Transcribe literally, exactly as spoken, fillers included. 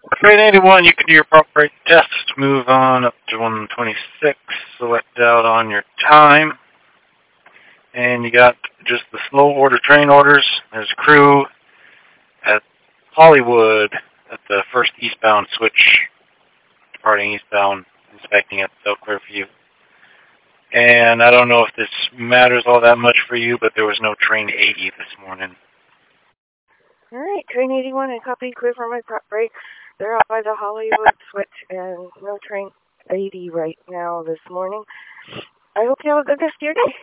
Train eighty-one, you can do your prop brake test. Move on up to one twenty-six. Select out on your time. And you got just the slow order train orders. There's a crew at Hollywood at the first eastbound switch, departing eastbound, inspecting it, so clear for you. And I don't know if this matters all that much for you, but there was no train eighty this morning. All right, train eighty-one, I copy crew for my prop brake. They're out by the Hollywood switch, and no train eighty right now this morning. I hope you have a good rest of your day.